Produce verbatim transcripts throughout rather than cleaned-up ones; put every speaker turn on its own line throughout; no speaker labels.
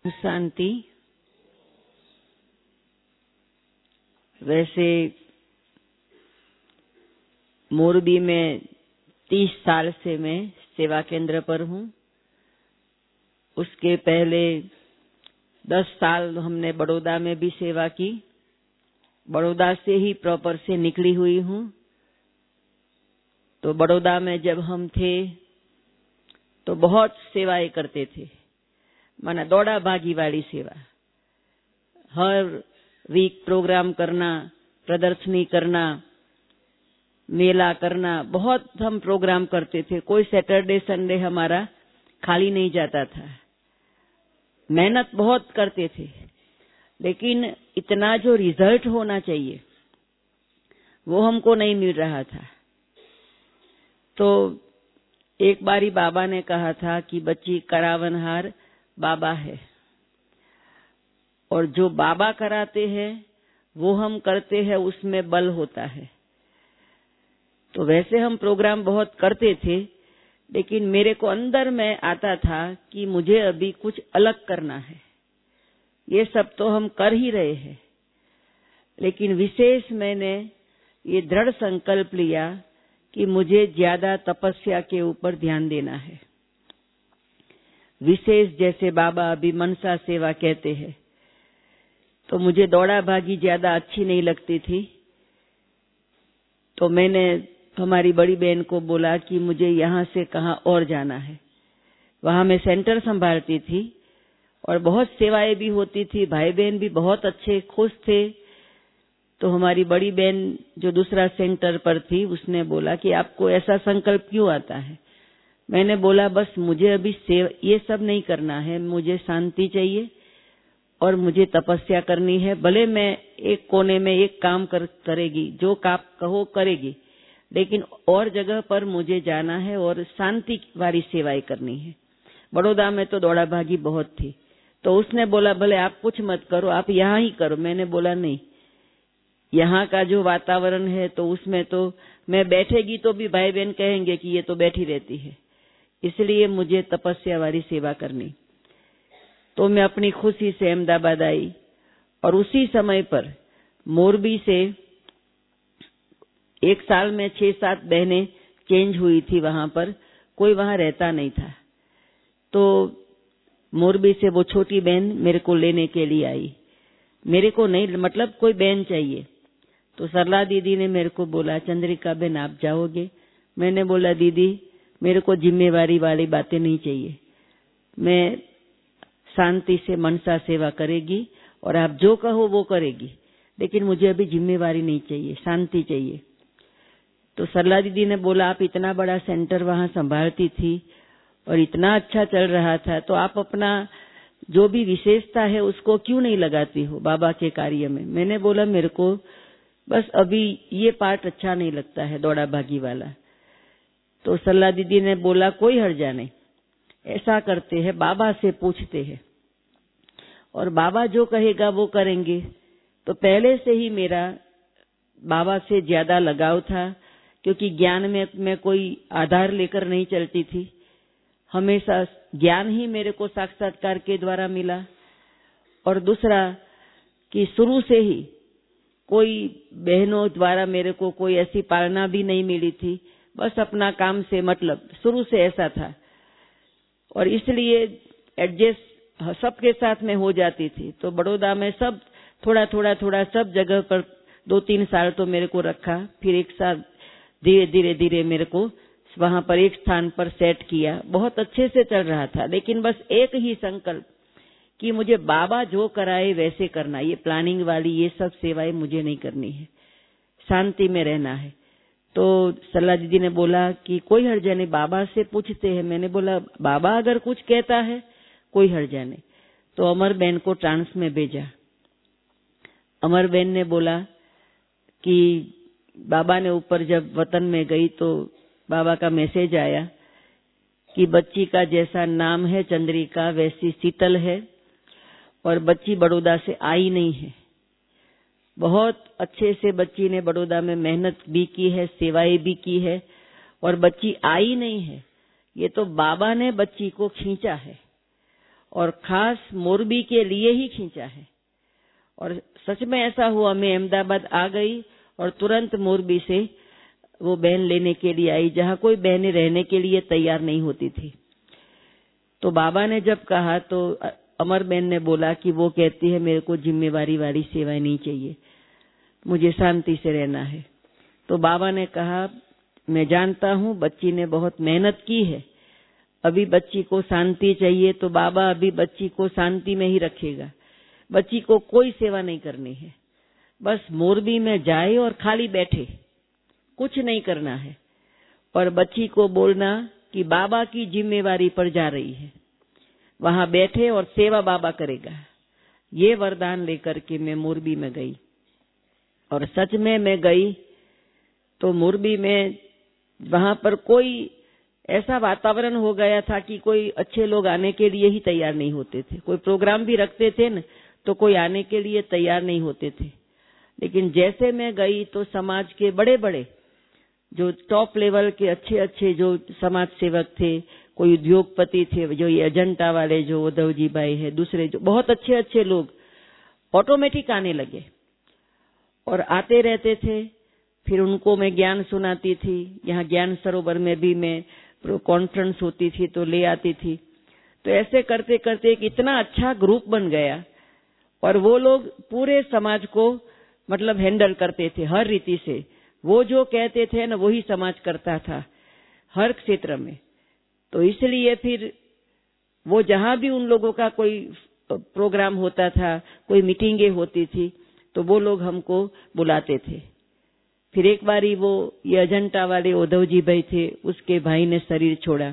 शांति। वैसे मोरबी में तीस साल से मैं सेवा केंद्र पर हूँ। उसके पहले दस साल हमने बड़ौदा में भी सेवा की। बड़ौदा से ही प्रॉपर से निकली हुई हूँ। तो बड़ौदा में जब हम थे तो बहुत सेवाएं करते थे, माना दौड़ा भागी वाली सेवा। हर वीक प्रोग्राम करना, प्रदर्शनी करना, मेला करना, बहुत हम प्रोग्राम करते थे। कोई सैटरडे संडे हमारा खाली नहीं जाता था। मेहनत बहुत करते थे, लेकिन इतना जो रिजल्ट होना चाहिए वो हमको नहीं मिल रहा था। तो एक बारी बाबा ने कहा था कि बच्ची, करावनहार बाबा है, और जो बाबा कराते हैं वो हम करते हैं, उसमें बल होता है। तो वैसे हम प्रोग्राम बहुत करते थे, लेकिन मेरे को अंदर में आता था कि मुझे अभी कुछ अलग करना है। ये सब तो हम कर ही रहे हैं, लेकिन विशेष मैंने ये दृढ़ संकल्प लिया कि मुझे ज्यादा तपस्या के ऊपर ध्यान देना है। विशेष जैसे बाबा अभी मनसा सेवा कहते हैं, तो मुझे दौड़ा भागी ज्यादा अच्छी नहीं लगती थी। तो मैंने हमारी बड़ी बहन को बोला कि मुझे यहाँ से कहाँ और जाना है। वहां मैं सेंटर संभालती थी और बहुत सेवाएं भी होती थी। भाई बहन भी बहुत अच्छे खुश थे। तो हमारी बड़ी बहन जो दूसरा सेंटर पर थी, उसने बोला कि आपको ऐसा संकल्प क्यों आता है। मैंने बोला बस मुझे अभी सेव ये सब नहीं करना है, मुझे शांति चाहिए और मुझे तपस्या करनी है। भले मैं एक कोने में एक काम कर, करेगी, जो काम कहो करेगी, लेकिन और जगह पर मुझे जाना है और शांति वाली सेवाएं करनी है। बड़ौदा में तो दौड़ा भागी बहुत थी। तो उसने बोला भले आप कुछ मत करो, आप यहाँ ही करो। मैंने बोला नहीं, यहाँ का जो वातावरण है तो उसमें तो मैं बैठेगी तो भी भाई बहन कहेंगे कि ये तो बैठी रहती है, इसलिए मुझे तपस्या वाली सेवा करनी। तो मैं अपनी खुशी से अहमदाबाद आई और उसी समय पर मोरबी से एक साल में छह सात बहनें चेंज हुई थी। वहां पर कोई वहां रहता नहीं था। तो मोरबी से वो छोटी बहन मेरे को लेने के लिए आई। मेरे को नहीं, मतलब कोई बहन चाहिए। तो सरला दीदी ने मेरे को बोला, चंद्रिका बहन आप जाओगे? मैंने बोला दीदी मेरे को जिम्मेवारी वाली बातें नहीं चाहिए, मैं शांति से मनसा सेवा करेगी और आप जो कहो वो करेगी, लेकिन मुझे अभी जिम्मेवारी नहीं चाहिए, शांति चाहिए। तो सरला दीदी ने बोला आप इतना बड़ा सेंटर वहां संभालती थी और इतना अच्छा चल रहा था, तो आप अपना जो भी विशेषता है उसको क्यों नहीं लगाती हो बाबा के कार्य में। मैंने बोला मेरे को बस अभी ये पार्ट अच्छा नहीं लगता है, दौड़ा भागी वाला। तो सरला दीदी ने बोला कोई हर्जा नहीं, ऐसा करते हैं बाबा से पूछते हैं और बाबा जो कहेगा वो करेंगे। तो पहले से ही मेरा बाबा से ज्यादा लगाव था, क्योंकि ज्ञान में मैं कोई आधार लेकर नहीं चलती थी। हमेशा ज्ञान ही मेरे को साक्षात्कार के द्वारा मिला। और दूसरा कि शुरू से ही कोई बहनों द्वारा मेरे को कोई ऐसी पालना भी नहीं मिली थी, बस अपना काम से मतलब, शुरू से ऐसा था। और इसलिए एडजस्ट सबके साथ में हो जाती थी। तो बड़ौदा में सब थोड़ा थोड़ा थोड़ा सब जगह पर दो तीन साल तो मेरे को रखा। फिर एक साल धीरे धीरे धीरे मेरे को वहां पर एक स्थान पर सेट किया। बहुत अच्छे से चल रहा था, लेकिन बस एक ही संकल्प कि मुझे बाबा जो कराए वैसे करना। ये प्लानिंग वाली ये सब सेवाएं मुझे नहीं करनी है, शांति में रहना है। तो सरला दीदी ने बोला कि कोई हर्जा नहीं, बाबा से पूछते हैं। मैंने बोला बाबा अगर कुछ कहता है कोई हर्जा नहीं। तो अमर बहन को ट्रांस में भेजा। अमर बहन ने बोला कि बाबा ने ऊपर जब वतन में गई तो बाबा का मैसेज आया कि बच्ची का जैसा नाम है चंद्रिका वैसी शीतल है, और बच्ची बड़ौदा से आई नहीं है। बहुत अच्छे से बच्ची ने बड़ौदा में मेहनत भी की है, सेवाएं भी की है, और बच्ची आई नहीं है। ये तो बाबा ने बच्ची को खींचा है और खास मोरबी के लिए ही खींचा है। और सच में ऐसा हुआ, मैं अहमदाबाद आ गई और तुरंत मोरबी से वो बहन लेने के लिए आई, जहाँ कोई बहनें रहने के लिए तैयार नहीं होती थी। तो बाबा ने जब कहा तो अमर बहन ने बोला कि वो कहती है मेरे को जिम्मेवारी वाली सेवाएं नहीं चाहिए, मुझे शांति से रहना है। तो बाबा ने कहा मैं जानता हूँ बच्ची ने बहुत मेहनत की है, अभी बच्ची को शांति चाहिए, तो बाबा अभी बच्ची को शांति में ही रखेगा। बच्ची को कोई सेवा नहीं करनी है, बस मोरबी में जाए और खाली बैठे, कुछ नहीं करना है। और बच्ची को बोलना कि बाबा की जिम्मेवारी पर जा रही है, वहां बैठे और सेवा बाबा करेगा। ये वरदान लेकर के मैं मोरबी में गई। और सच में मैं गई तो मोरबी में वहां पर कोई ऐसा वातावरण हो गया था कि कोई अच्छे लोग आने के लिए ही तैयार नहीं होते थे। कोई प्रोग्राम भी रखते थे न तो कोई आने के लिए तैयार नहीं होते थे। लेकिन जैसे मैं गई तो समाज के बड़े बड़े जो टॉप लेवल के अच्छे अच्छे जो समाज सेवक थे, कोई उद्योगपति थे, जो ये अजंता वाले जो उद्धव जी भाई है, दूसरे जो बहुत अच्छे अच्छे लोग ऑटोमेटिक आने लगे और आते रहते थे। फिर उनको मैं ज्ञान सुनाती थी। यहाँ ज्ञान सरोवर में भी मैं कॉन्फ्रेंस होती थी तो ले आती थी। तो ऐसे करते करते एक इतना अच्छा ग्रुप बन गया और वो लोग पूरे समाज को मतलब हैंडल करते थे हर रीति से। वो जो कहते थे ना वही समाज करता था हर क्षेत्र में। तो इसलिए फिर वो जहां भी उन लोगों का कोई प्रोग्राम होता था, कोई मीटिंगें होती थी, तो वो लोग हमको बुलाते थे। फिर एक बारी वो ये अजंता वाले उद्धव जी भाई थे, उसके भाई ने शरीर छोड़ा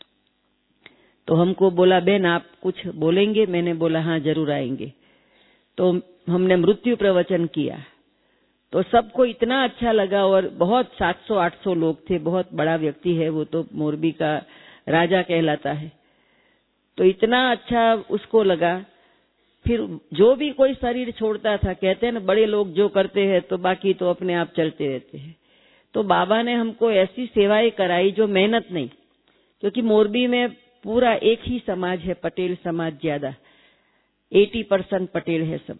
तो हमको बोला बहन आप कुछ बोलेंगे? मैंने बोला हाँ जरूर आएंगे। तो हमने मृत्यु प्रवचन किया तो सबको इतना अच्छा लगा और बहुत सात सौ आठ सौ लोग थे। बहुत बड़ा व्यक्ति है वो, तो मोरबी का राजा कहलाता है। तो इतना अच्छा उसको लगा। फिर जो भी कोई शरीर छोड़ता था, कहते हैं ना बड़े लोग जो करते हैं तो बाकी तो अपने आप चलते रहते हैं। तो बाबा ने हमको ऐसी सेवाएं कराई जो मेहनत नहीं, क्योंकि मोरबी में पूरा एक ही समाज है, पटेल समाज ज्यादा, अस्सी परसेंट पटेल है सब।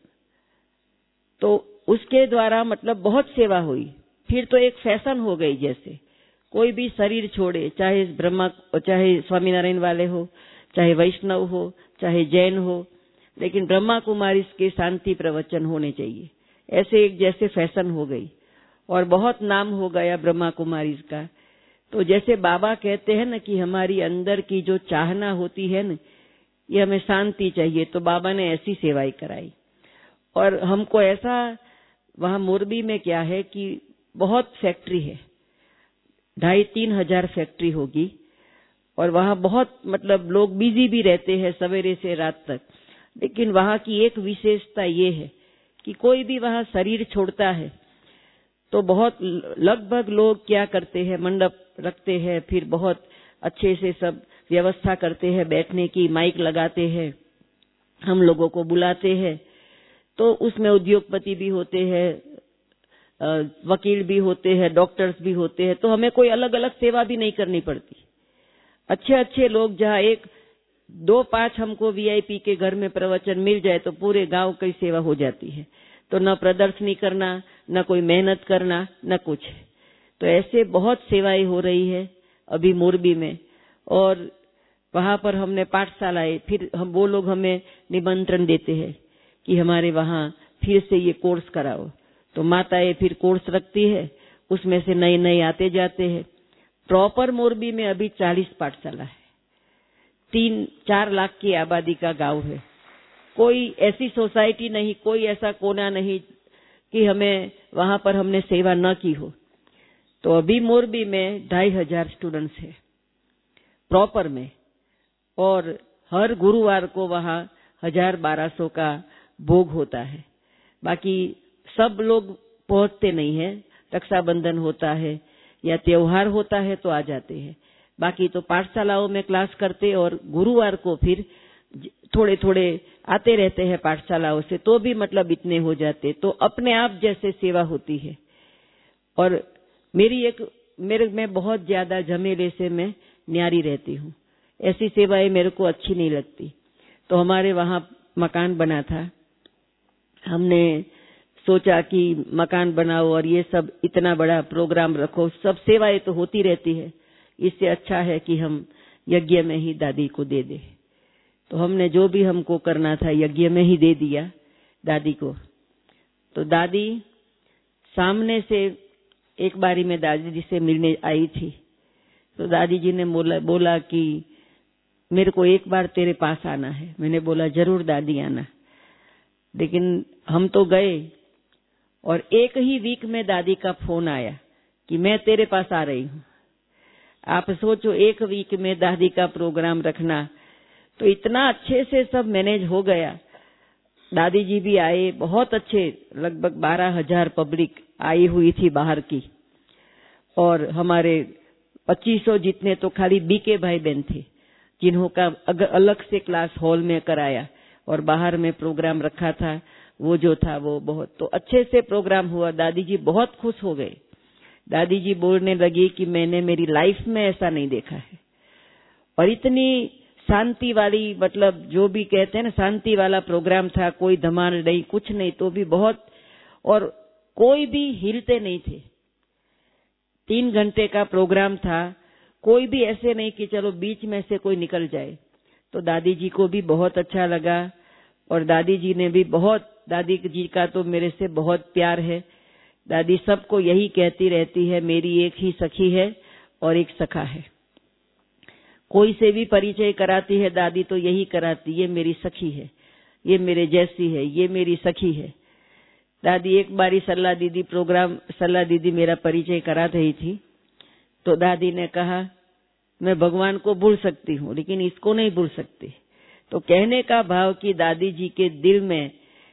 तो उसके द्वारा मतलब बहुत सेवा हुई। फिर तो एक फैशन हो गई, जैसे कोई भी शरीर छोड़े, चाहे ब्रह्मा, चाहे स्वामीनारायण वाले हो, चाहे वैष्णव हो, चाहे जैन हो, लेकिन ब्रह्मा कुमारी के शांति प्रवचन होने चाहिए। ऐसे एक जैसे फैशन हो गई और बहुत नाम हो गया ब्रह्मा कुमारी का। तो जैसे बाबा कहते हैं ना कि हमारी अंदर की जो चाहना होती है ना, ये हमें शांति चाहिए, तो बाबा ने ऐसी सेवाई कराई। और हमको ऐसा, वहां मोरबी में क्या है कि बहुत फैक्ट्री है, ढाई तीन हजार फैक्ट्री होगी और वहां बहुत मतलब लोग बिजी भी रहते हैं सवेरे से रात तक। लेकिन वहां की एक विशेषता ये है कि कोई भी वहां शरीर छोड़ता है तो बहुत लगभग लोग क्या करते हैं, मंडप रखते हैं, फिर बहुत अच्छे से सब व्यवस्था करते हैं बैठने की, माइक लगाते हैं, हम लोगों को बुलाते हैं। तो उसमें उद्योगपति भी होते हैं, वकील भी होते हैं, डॉक्टर्स भी होते हैं। तो हमें कोई अलग अलग सेवा भी नहीं करनी पड़ती। अच्छे अच्छे लोग, जहाँ एक दो पांच हमको वीआईपी के घर में प्रवचन मिल जाए तो पूरे गांव की सेवा हो जाती है। तो न प्रदर्शनी करना, न कोई मेहनत करना, न कुछ। तो ऐसे बहुत सेवाएं हो रही है अभी मोरबी में। और वहां पर हमने पाठशालाएं, फिर हम वो लोग हमें निमंत्रण देते हैं कि हमारे वहां फिर से ये कोर्स कराओ। तो माताएं फिर कोर्स रखती है, उसमें से नए नए आते जाते हैं। प्रॉपर मोरबी में अभी चालीस पाठशाला है, तीन चार लाख की आबादी का गांव है। कोई ऐसी सोसाइटी नहीं, कोई ऐसा कोना नहीं कि हमें वहां पर हमने सेवा न की हो। तो अभी मोरबी में ढाई हजार स्टूडेंट्स है प्रॉपर में, और हर गुरुवार को वहां हजार बारह सौ का भोग होता है। बाकी सब लोग पहुंचते नहीं है, रक्षाबंधन होता है या त्योहार होता है तो आ जाते हैं। बाकी तो पाठशालाओं में क्लास करते और गुरुवार को फिर थोड़े थोड़े आते रहते हैं पाठशालाओं से, तो भी मतलब इतने हो जाते। तो अपने आप जैसे सेवा होती है। और मेरी एक मेरे में बहुत ज्यादा झमेले से मैं न्यारी रहती हूँ, ऐसी सेवाएं मेरे को अच्छी नहीं लगती। तो हमारे वहां मकान बना था। हमने सोचा कि मकान बनाओ और ये सब इतना बड़ा प्रोग्राम रखो, सब सेवाएं तो होती रहती है, इससे अच्छा है कि हम यज्ञ में ही दादी को दे दे। तो हमने जो भी हमको करना था यज्ञ में ही दे दिया दादी को। तो दादी सामने से एक बारी में दादी जी से मिलने आई थी, तो दादी जी ने बोला बोला कि मेरे को एक बार तेरे पास आना है। मैंने बोला जरूर दादी आना। लेकिन हम तो गए और एक ही वीक में दादी का फोन आया कि मैं तेरे पास आ रही हूँ। आप सोचो, एक वीक में दादी का प्रोग्राम रखना, तो इतना अच्छे से सब मैनेज हो गया। दादी जी भी आए, बहुत अच्छे, लगभग बारह हजार पब्लिक आई हुई थी बाहर की, और हमारे पच्चीस सौ जितने तो खाली बीके भाई बहन थे, जिन्हों का अलग से क्लास हॉल में कराया और बाहर में प्रोग्राम रखा था। वो जो था वो बहुत तो अच्छे से प्रोग्राम हुआ। दादी जी बहुत खुश हो गए। दादी जी बोलने लगी कि मैंने मेरी लाइफ में ऐसा नहीं देखा है, और इतनी शांति वाली, मतलब जो भी कहते हैं ना, शांति वाला प्रोग्राम था। कोई धमाल नहीं, कुछ नहीं, तो भी बहुत, और कोई भी हिलते नहीं थे। तीन घंटे का प्रोग्राम था, कोई भी ऐसे नहीं कि चलो बीच में से कोई निकल जाए। तो दादी जी को भी बहुत अच्छा लगा, और दादी जी ने भी बहुत, दादी जी का तो मेरे से बहुत प्यार है। दादी सबको यही कहती रहती है, मेरी एक ही सखी है और एक सखा है। कोई से भी परिचय कराती है दादी तो यही कराती, ये मेरी सखी है, ये मेरे जैसी है, ये मेरी सखी है। दादी एक बारी सल्ला दीदी प्रोग्राम, सल्ला दीदी मेरा परिचय करा रही थी, तो दादी ने कहा मैं भगवान को भूल सकती हूँ लेकिन इसको नहीं भूल सकती। तो कहने का भाव कि दादी जी के दिल में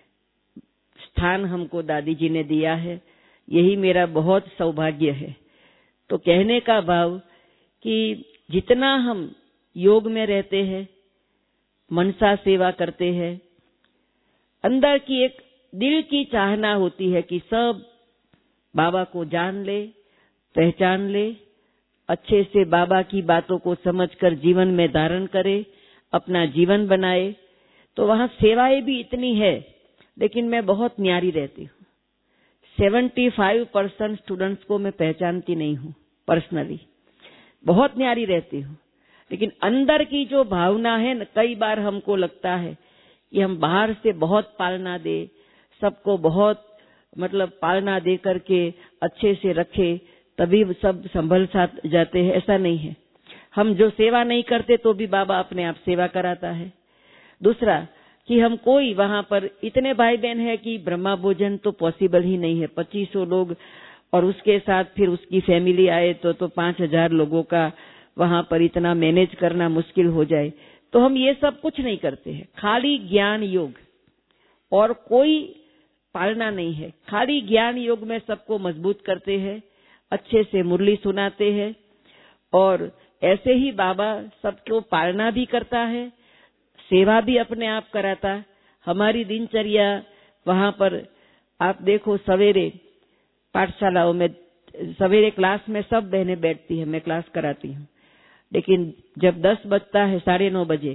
स्थान हमको दादी जी ने दिया है, यही मेरा बहुत सौभाग्य है। तो कहने का भाव कि जितना हम योग में रहते हैं, मनसा सेवा करते हैं, अंदर की एक दिल की चाहना होती है कि सब बाबा को जान ले, पहचान ले, अच्छे से बाबा की बातों को समझकर जीवन में धारण करे, अपना जीवन बनाए। तो वहां सेवाएं भी इतनी है, लेकिन मैं बहुत न्यारी रहती हूँ। पचहत्तर परसेंट स्टूडेंट्स को मैं पहचानती नहीं हूँ पर्सनली, बहुत न्यारी रहती हूँ। लेकिन अंदर की जो भावना है न, कई बार हमको लगता है कि हम बाहर से बहुत पालना दे, सबको बहुत मतलब पालना दे करके अच्छे से रखे, तभी सब संभल साथ जाते हैं, ऐसा नहीं है। हम जो सेवा नहीं करते तो भी बाबा अपने आप सेवा कराता है। दूसरा कि हम कोई वहां पर इतने भाई बहन है कि ब्रह्मा भोजन तो पॉसिबल ही नहीं है, पच्चीस सौ लोग, और उसके साथ फिर उसकी फैमिली आए तो तो पांच हजार लोगों का वहां पर इतना मैनेज करना मुश्किल हो जाए। तो हम ये सब कुछ नहीं करते हैं, खाली ज्ञान योग, और कोई पालना नहीं है। खाली ज्ञान योग में सबको मजबूत करते हैं, अच्छे से मुरली सुनाते हैं, और ऐसे ही बाबा सबको पालना भी करता है, सेवा भी अपने आप कराता। हमारी दिनचर्या वहां पर आप देखो, सवेरे पाठशालाओं में सवेरे क्लास में सब बहनें बैठती है, मैं क्लास कराती हूँ, लेकिन जब दस बजता है, साढ़े नौ बजे,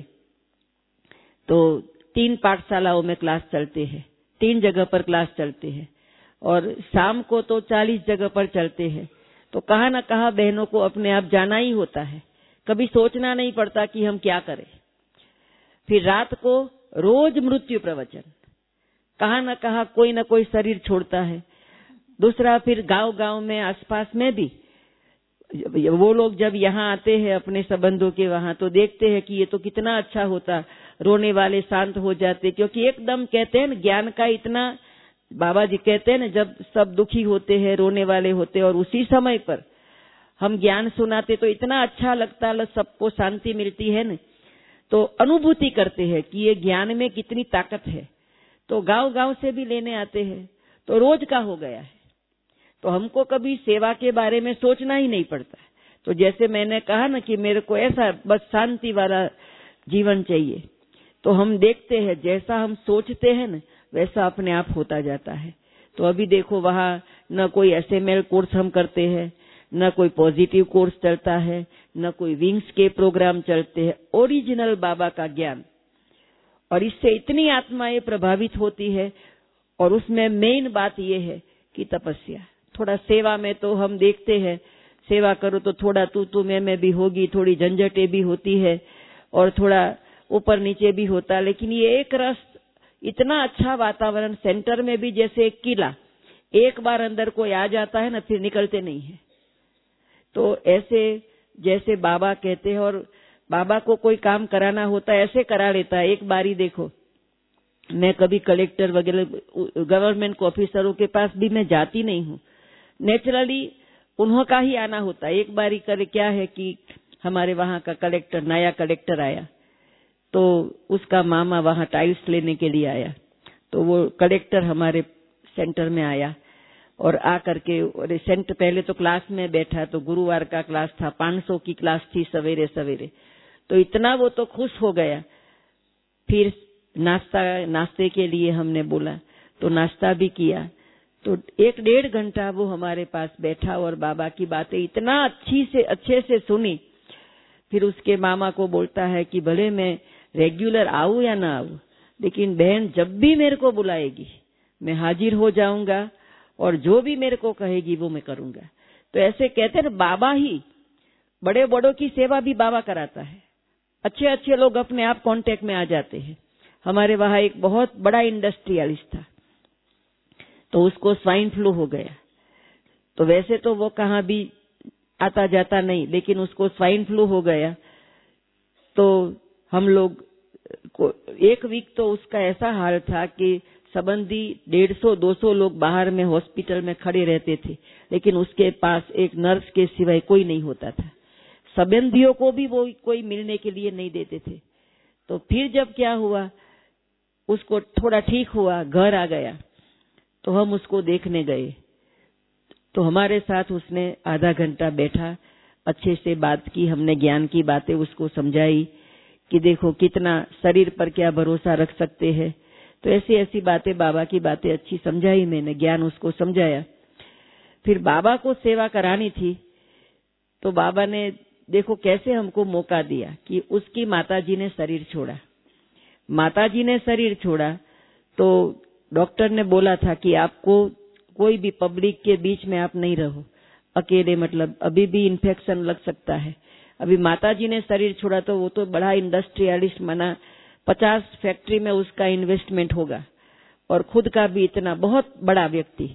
तो तीन पाठशालाओं में क्लास चलते हैं, तीन जगह पर क्लास चलते हैं, और शाम को तो चालीस जगह पर चलते हैं। तो कहाँ न कहाँ बहनों को अपने आप जाना ही होता है, कभी सोचना नहीं पड़ता कि हम क्या करें। फिर रात को रोज मृत्यु प्रवचन, कहाँ न कहाँ कोई न कोई शरीर छोड़ता है। दूसरा फिर गांव गांव में आसपास में भी वो लोग जब यहाँ आते हैं अपने संबंधों के वहां, तो देखते हैं कि ये तो कितना अच्छा होता, रोने वाले शांत हो जाते, क्योंकि एकदम कहते हैं ना ज्ञान का इतना, बाबा जी कहते हैं ना, जब सब दुखी होते हैं, रोने वाले होते हैं, और उसी समय पर हम ज्ञान सुनाते तो इतना अच्छा लगता है, सबको शांति मिलती है ना। तो अनुभूति करते हैं कि ये ज्ञान में कितनी ताकत है। तो गांव गांव से भी लेने आते हैं, तो रोज का हो गया है। तो हमको कभी सेवा के बारे में सोचना ही नहीं पड़ता। तो जैसे मैंने कहा ना कि मेरे को ऐसा बस शांति वाला जीवन चाहिए, तो हम देखते हैं जैसा हम सोचते हैं ना वैसा अपने आप होता जाता है। तो अभी देखो वहाँ न कोई एस एम एल कोर्स हम करते हैं, न कोई पॉजिटिव कोर्स चलता है, न कोई विंग्स के प्रोग्राम चलते हैं। ओरिजिनल बाबा का ज्ञान, और इससे इतनी आत्माएं प्रभावित होती है। और उसमें मेन बात ये है कि तपस्या। थोड़ा सेवा में तो हम देखते हैं, सेवा करो तो थोड़ा तू तू मैं मैं भी होगी, थोड़ी झंझटें भी होती है और थोड़ा ऊपर नीचे भी होता, लेकिन ये एक रस, इतना अच्छा वातावरण, सेंटर में भी जैसे एक किला, एक बार अंदर कोई आ जाता है ना फिर निकलते नहीं है। तो ऐसे जैसे बाबा कहते हैं, और बाबा को कोई काम कराना होता है ऐसे करा लेता है। एक बारी देखो, मैं कभी कलेक्टर वगैरह गवर्नमेंट ऑफिसरों के पास भी मैं जाती नहीं हूँ, नेचुरली उन्हों का ही आना होता है। एक बारी करे क्या है कि हमारे वहां का कलेक्टर, नया कलेक्टर आया, तो उसका मामा वहां टाइल्स लेने के लिए आया, तो वो कलेक्टर हमारे सेंटर में आया और आ करके, और सेंटर पहले तो क्लास में बैठा, तो गुरुवार का क्लास था, पाँच सौ की क्लास थी सवेरे सवेरे, तो इतना वो तो खुश हो गया। फिर नाश्ता नाश्ते के लिए हमने बोला तो नाश्ता भी किया, तो एक डेढ़ घंटा वो हमारे पास बैठा और बाबा की बातें इतना अच्छी से अच्छे से सुनी। फिर उसके मामा को बोलता है कि भले मैं रेगुलर आऊं या ना आऊं, लेकिन बहन जब भी मेरे को बुलाएगी मैं हाजिर हो जाऊंगा और जो भी मेरे को कहेगी वो मैं करूंगा। तो ऐसे कहते हैं बाबा ही, बड़े बड़ों की सेवा भी बाबा कराता है। अच्छे अच्छे लोग अपने आप कांटेक्ट में आ जाते हैं। हमारे वहां एक बहुत बड़ा इंडस्ट्रियलिस्ट था, तो उसको स्वाइन फ्लू हो गया। तो वैसे तो वो कहाँ भी आता जाता नहीं, लेकिन उसको स्वाइन फ्लू हो गया। तो हम लोग को एक वीक तो उसका ऐसा हाल था कि संबंधी डेढ़ सौ दो सौ लोग बाहर में हॉस्पिटल में खड़े रहते थे, लेकिन उसके पास एक नर्स के सिवाय कोई नहीं होता था। संबंधियों को भी वो कोई मिलने के लिए नहीं देते थे। तो फिर जब क्या हुआ, उसको थोड़ा ठीक हुआ, घर आ गया, तो हम उसको देखने गए। तो हमारे साथ उसने आधा घंटा बैठा, अच्छे से बात की, हमने ज्ञान की बातें उसको समझाई कि देखो कितना शरीर पर क्या भरोसा रख सकते हैं। तो ऐसी ऐसी बातें, बाबा की बातें अच्छी समझाई मैंने, ज्ञान उसको समझाया। फिर बाबा को सेवा करानी थी, तो बाबा ने देखो कैसे हमको मौका दिया कि उसकी माताजी ने शरीर छोड़ा। माताजी ने शरीर छोड़ा तो डॉक्टर ने बोला था कि आपको कोई भी पब्लिक के बीच में आप नहीं रहो अकेले, मतलब अभी भी इन्फेक्शन लग सकता है। अभी माताजी ने शरीर छोड़ा तो वो तो बड़ा इंडस्ट्रियलिस्ट, माना पचास फैक्ट्री में उसका इन्वेस्टमेंट होगा और खुद का भी इतना बहुत बड़ा व्यक्ति।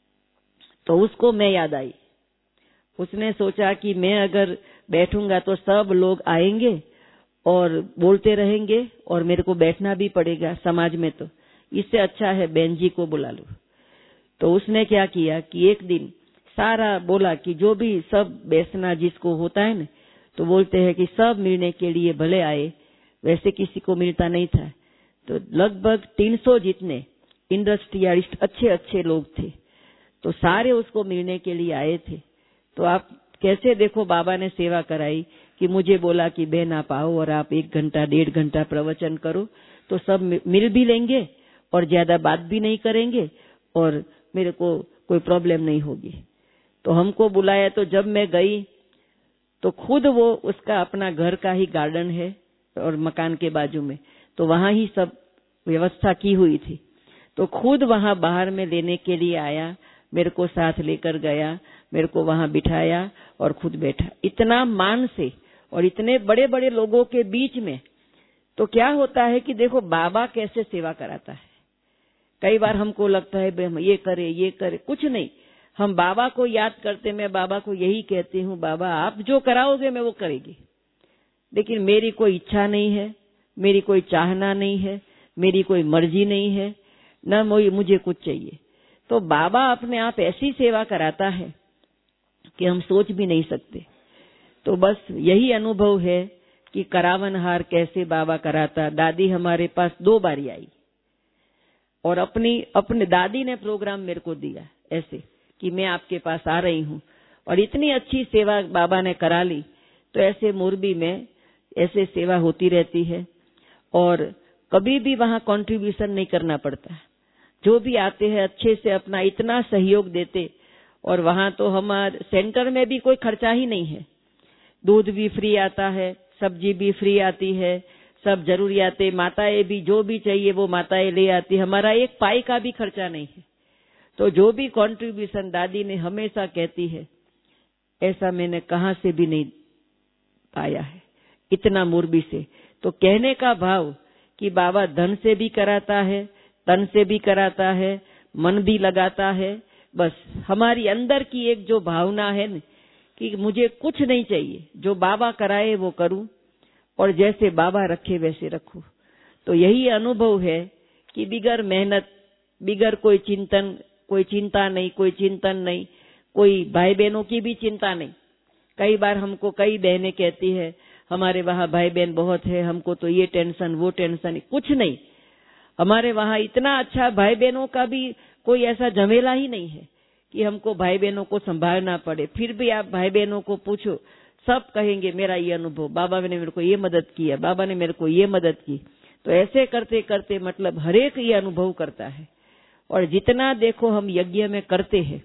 तो उसको मैं याद आई। उसने सोचा कि मैं अगर बैठूंगा तो सब लोग आएंगे और बोलते रहेंगे और मेरे को बैठना भी पड़ेगा समाज में, तो इससे अच्छा है बहन जी को बुला लो। तो उसने क्या किया कि एक दिन सारा बोला कि जो भी सब बैठना जिसको होता है ना, तो बोलते हैं कि सब मिलने के लिए भले आए, वैसे किसी को मिलता नहीं था। तो लगभग तीन सौ जितने इंडस्ट्रियलिस्ट अच्छे अच्छे लोग थे, तो सारे उसको मिलने के लिए आए थे। तो आप कैसे देखो बाबा ने सेवा कराई कि मुझे बोला कि बहन आप आओ और आप एक घंटा डेढ़ घंटा प्रवचन करो, तो सब मिल भी लेंगे और ज्यादा बात भी नहीं करेंगे और मेरे को कोई प्रॉब्लम नहीं होगी। तो हमको बुलाया, तो जब मैं गई तो खुद वो, उसका अपना घर का ही गार्डन है और मकान के बाजू में, तो वहां ही सब व्यवस्था की हुई थी। तो खुद वहां बाहर में लेने के लिए आया, मेरे को साथ लेकर गया, मेरे को वहां बिठाया और खुद बैठा, इतना मान से और इतने बड़े बड़े लोगों के बीच में। तो क्या होता है कि देखो बाबा कैसे सेवा कराता है। कई बार हमको लगता है ये करे ये करे, कुछ नहीं, हम बाबा को याद करते। मैं बाबा को यही कहती हूँ, बाबा आप जो कराओगे मैं वो करेगी, लेकिन मेरी कोई इच्छा नहीं है, मेरी कोई चाहना नहीं है, मेरी कोई मर्जी नहीं है, न मुझे कुछ चाहिए। तो बाबा अपने आप ऐसी सेवा कराता है कि हम सोच भी नहीं सकते। तो बस यही अनुभव है कि करावनहार कैसे बाबा कराता। दादी हमारे पास दो बारी आई और अपनी अपने दादी ने प्रोग्राम मेरे को दिया ऐसे कि मैं आपके पास आ रही हूँ, और इतनी अच्छी सेवा बाबा ने करा ली। तो ऐसे मोरबी में ऐसे सेवा होती रहती है और कभी भी वहां कंट्रीब्यूशन नहीं करना पड़ता। जो भी आते हैं अच्छे से अपना इतना सहयोग देते, और वहां तो हमारे सेंटर में भी कोई खर्चा ही नहीं है। दूध भी फ्री आता है, सब्जी भी फ्री आती है, सब जरूरियातें, माताएं भी जो भी चाहिए वो माताएं ले आती, हमारा एक पाई का भी खर्चा नहीं है। तो जो भी कंट्रीब्यूशन दादी ने हमेशा कहती है, ऐसा मैंने कहां से भी नहीं पाया है, इतना मोरबी से। तो कहने का भाव कि बाबा धन से भी कराता है, तन से भी कराता है, मन भी लगाता है। बस हमारी अंदर की एक जो भावना है न कि मुझे कुछ नहीं चाहिए, जो बाबा कराए वो करूं और जैसे बाबा रखे वैसे रखूं। तो यही अनुभव है कि बिगर मेहनत, बिगर कोई चिंतन, कोई चिंता नहीं, कोई चिंतन नहीं, कोई भाई बहनों की भी चिंता नहीं। कई बार हमको कई बहनें कहती है, हमारे वहां भाई बहन बहुत है, हमको तो ये टेंशन वो टेंशन। कुछ नहीं, हमारे वहां इतना अच्छा भाई बहनों का भी कोई ऐसा झमेला ही नहीं है कि हमको भाई बहनों को संभालना पड़े। फिर भी आप भाई बहनों को पूछो, सब कहेंगे मेरा ये अनुभव, बाबा ने मेरे को ये मदद किया, बाबा ने मेरे को ये मदद की। तो ऐसे करते करते मतलब हरेक ये अनुभव करता है। और जितना देखो हम यज्ञ में करते हैं,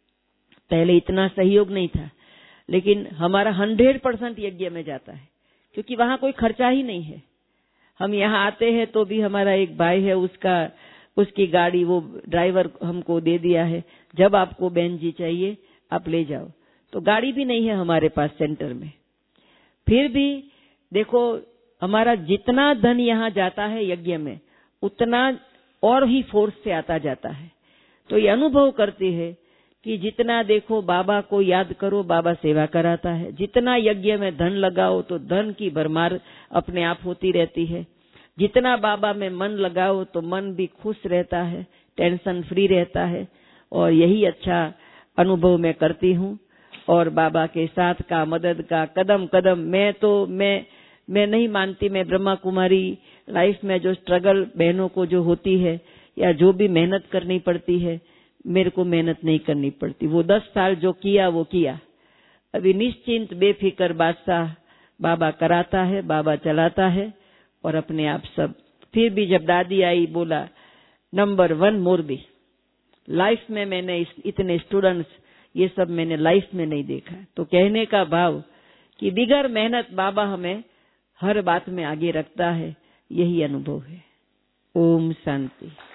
पहले इतना सहयोग नहीं था, लेकिन हमारा हंड्रेड परसेंट यज्ञ में जाता है, क्योंकि वहां कोई खर्चा ही नहीं है। हम यहाँ आते हैं तो भी हमारा एक भाई है, उसका उसकी गाड़ी वो ड्राइवर हमको दे दिया है, जब आपको बहन जी चाहिए आप ले जाओ। तो गाड़ी भी नहीं है हमारे पास सेंटर में। फिर भी देखो हमारा जितना धन यहाँ जाता है यज्ञ में, उतना और ही फोर्स से आता जाता है। तो ये अनुभव करते हैं कि जितना देखो बाबा को याद करो, बाबा सेवा कराता है। जितना यज्ञ में धन लगाओ तो धन की भरमार अपने आप होती रहती है। जितना बाबा में मन लगाओ तो मन भी खुश रहता है, टेंशन फ्री रहता है। और यही अच्छा अनुभव मैं करती हूँ। और बाबा के साथ का, मदद का, कदम कदम मैं तो मैं मैं नहीं मानती, मैं ब्रह्मा कुमारी लाइफ में जो स्ट्रगल बहनों को जो होती है या जो भी मेहनत करनी पड़ती है, मेरे को मेहनत नहीं करनी पड़ती। वो दस साल जो किया वो किया। अभी निश्चिंत बेफिक्र बादशाह बाबा कराता है, बाबा चलाता है और अपने आप सब। फिर भी जब दादी आई, बोला नंबर वन मोरबी। लाइफ में मैंने इस, इतने स्टूडेंट्स ये सब मैंने लाइफ में नहीं देखा। तो कहने का भाव कि बिगर मेहनत बाबा हमें हर बात में आगे रखता है, यही अनुभव है। ओम शांति।